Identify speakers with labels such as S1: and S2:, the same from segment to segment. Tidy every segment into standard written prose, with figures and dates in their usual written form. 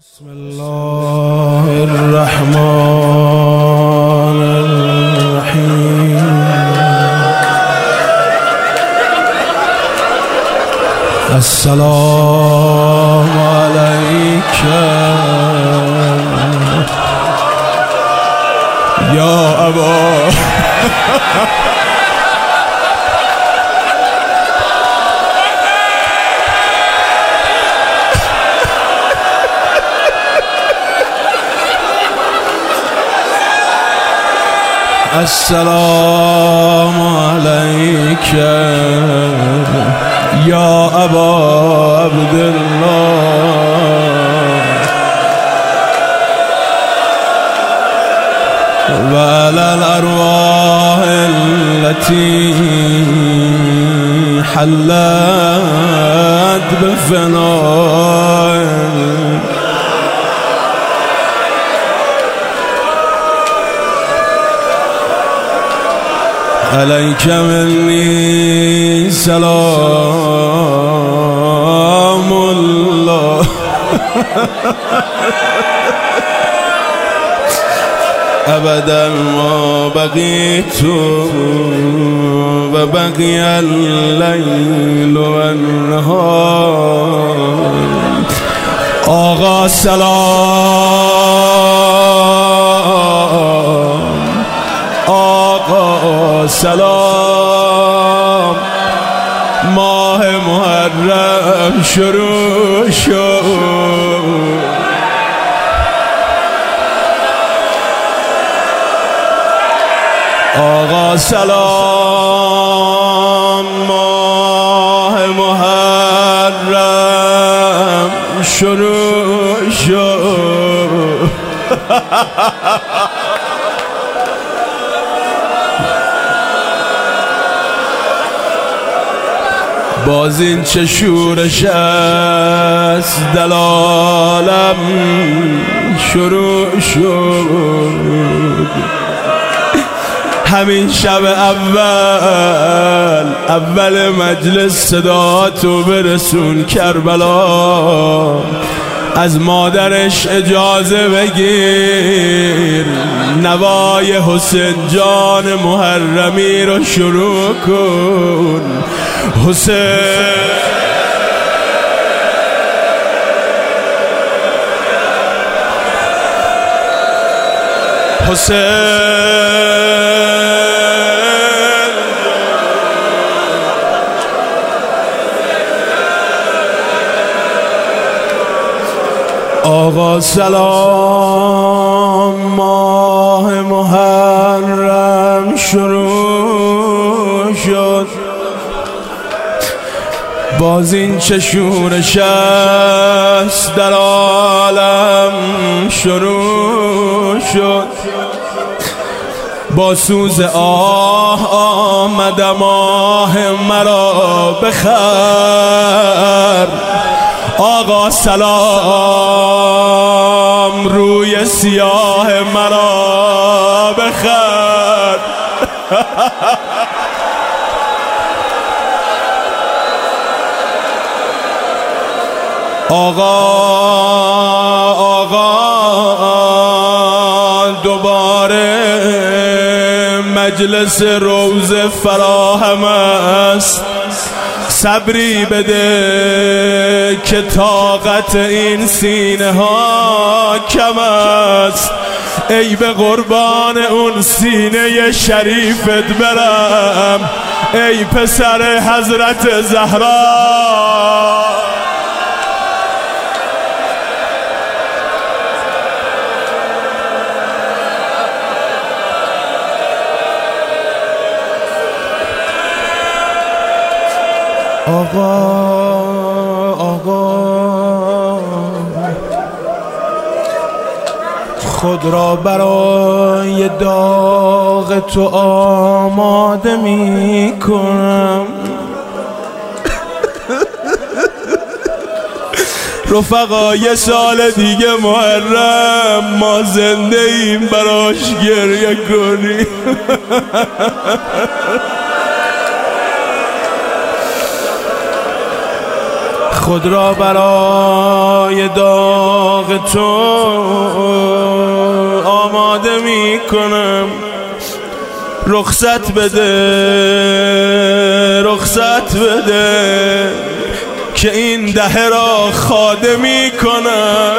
S1: بسم الله الرحمن الرحیم. السلام علیک یا ابا السلام علیک یا ابا عبدالله و علی الارواح التي حلت بفناء علیک منی سلام الله ابدا ما بقیت و بقی اللیل و النهار. آقا سلام، آقا سلام، ماه محرم شروع شد. آقا سلام، ماه محرم شروع شد. باز این چه شورش است دلالم شروع شد. همین شب اول مجلس صدا تو برسون کربلا، از مادرش اجازه بگیر نوای حسین جان محرمی رو شروع کن. حسین آقا سلام، ماه محرم شروع شد. باز این چه شورش است در عالم شروع شد. با سوز آه آمدم آه مرا بخر. آقا سلام، روی سیاه مرا بخر. آقا دوباره مجلس روزه فراهم است. صبری بده که طاقت این سینه ها کم است. ای به قربان اون سینه شریفت برم، ای پسر حضرت زهرا. آقا خود را برای داغ تو آماده می کنم. رفقا یه سال دیگه محرم ما زنده ایم براش گریه کنیم. خود را برای داغ تو آماده می کنم. رخصت بده رخصت بده که این دهه را خاده می کنم.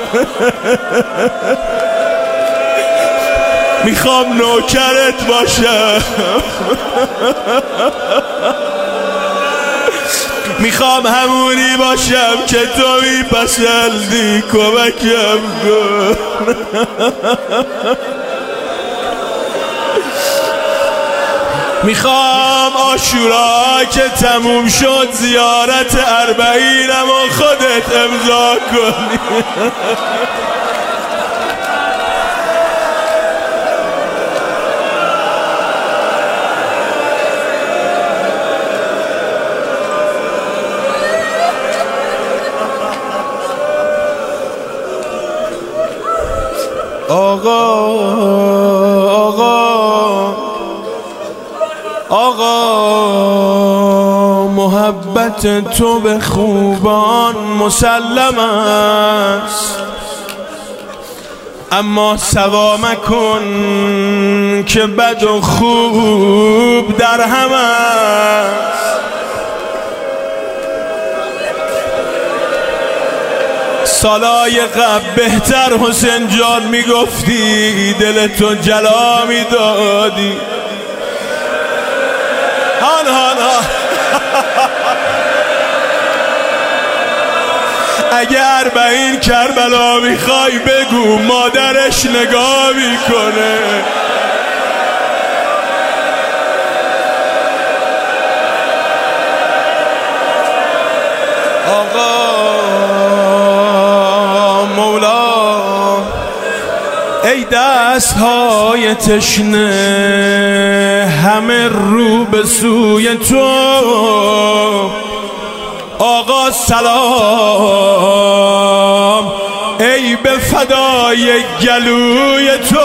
S1: میخوام نوکرت باشم، میخوام همونی باشم که تو میپسندی. کمکم کن. میخوام عاشورا که تموم شد زیارت اربعینم و خودت امضا کنی. آقا محبت تو به خوبان مسلم است، اما سوا مکن که بد و خوب در هم است. سالای قبل بهتر حسین جان میگفتی، دلتو جلا میدادی. اگر به این کربلا میخوای بگو مادرش نگاه میکنه. آقا مولا ای دستهای تشنه همه رو به سوی تو. آقا سلام ای به فدای گلوی تو.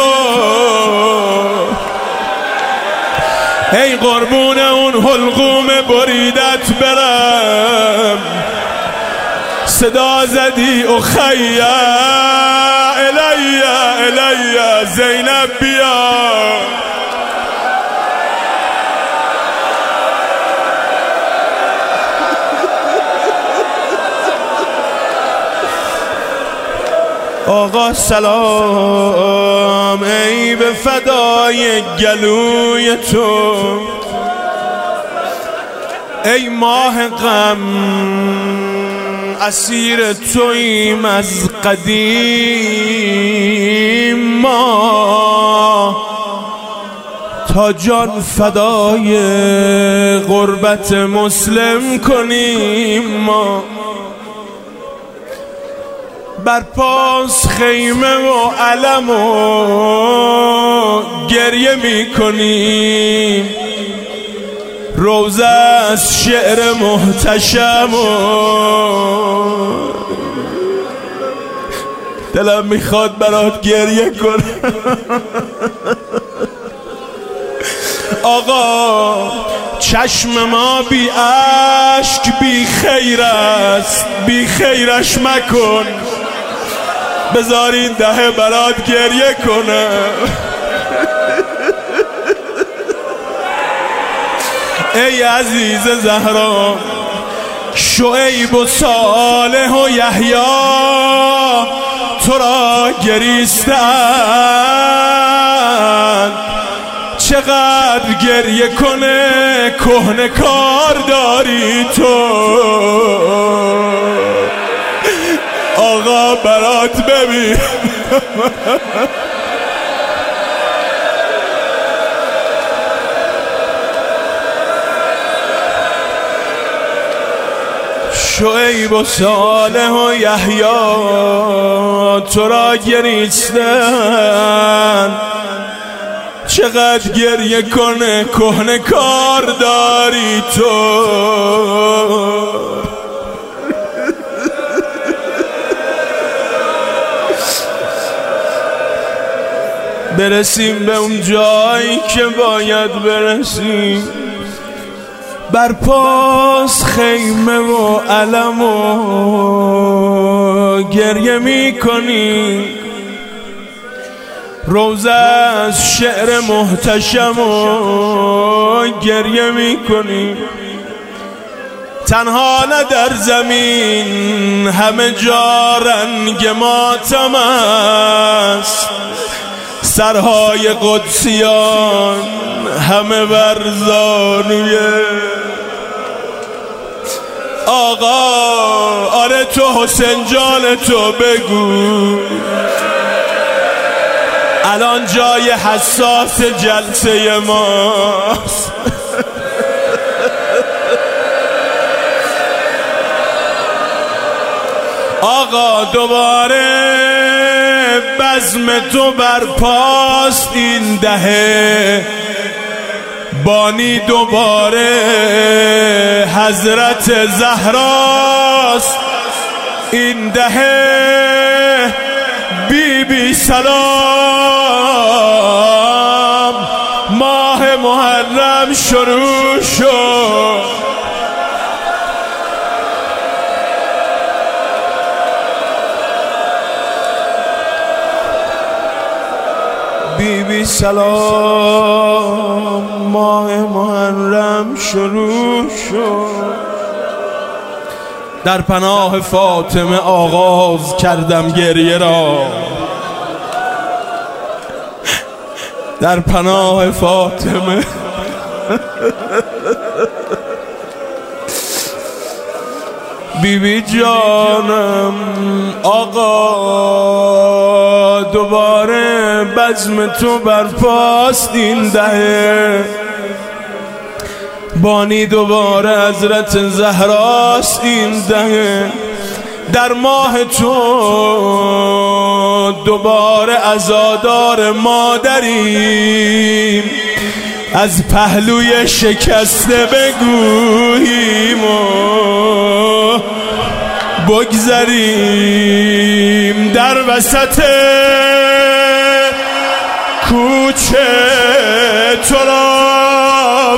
S1: ای قربون اون حلقوم بریدت برم، صدا زدی اخیا الیا زینب بیا. آقا سلام ای به فدای گلوی تو. ای ماه غم اسیر توییم از قدیم ما، تا جان فدای غربت مسلم کنیم ما. بر پاس خیمه و علم و گریه می کنیم، روزه از شعر محتشم و دلم میخواد برات گریه کنم. آقا چشم ما بی اشک بی خیر است، بی خیرش مکن، بذار این دهه برات گریه کنم. ای عزیز زهرا شعیب و صالح و یحیی تو را گریستند، چقدر گریه کنه کهنه کار داری تو. آقا برات ببین شعیب و صالح و یحیی تو را گریستند، چقدر گریه کنه کهنه کار داری تو. برسیم به اون جایی که باید برسیم، برپاس خیمه و علم و گریه میکنی، روزه از شعر محتشم و گریه میکنی. تنها نه در زمین همه جا رنگ ماتم است، سرهای قدسیان همه بر زانوی آقا. آره تو حسین جان تو بگو الان جای حساس جلسه ماست. آقا دوباره بزم تو برپاست این دهه، بانی دوباره حضرت زهراست این دهه. بی بی سلام ماه محرم شروع شد، بی بی سلام ماه محرم شروع شد. در پناه فاطمه آغاز کردم گریه را، در پناه فاطمه بی بی جانم. آقا دوباره بزم تو برپاست این دهه، بانی دوباره حضرت زهراست این دهه. در ماه تو دوباره عزادار مادریم، از پهلوی شکسته بگوییم و بگذریم. در وسط کوچه تو را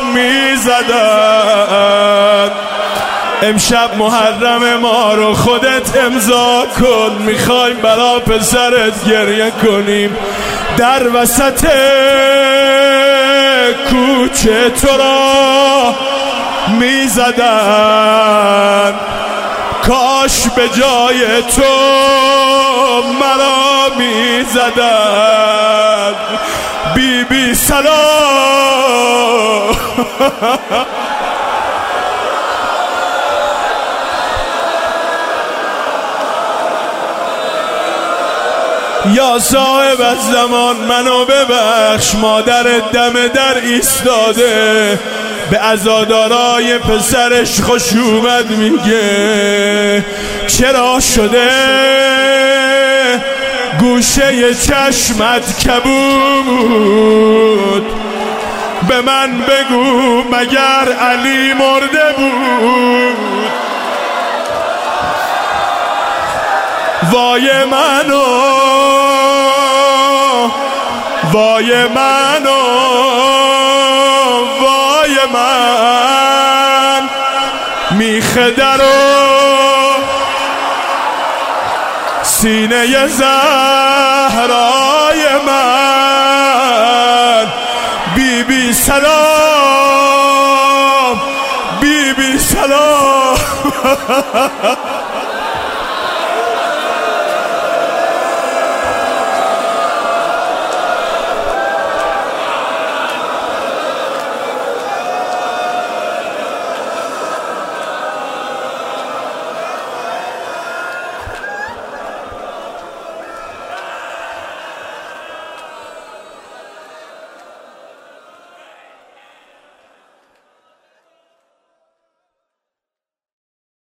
S1: میزدن، امشب محرم ما رو خودت امضا کن، میخوایم برا پسرت گریه کنیم. در وسط کوچه تو را میزدن، کاش به جای تو مرا میزدن. بی بی سلام یا صاحب از زمان منو ببخش، مادر دم در ایستاده به عزادارای پسرش خوش اومد میگه. چرا شده گوشه چشمت کبود؟ به من بگو مگر علی مرده بود؟ وای منو وای منو وای من، میخه در و سینه زهرای من. بی بی سلام بی بی سلام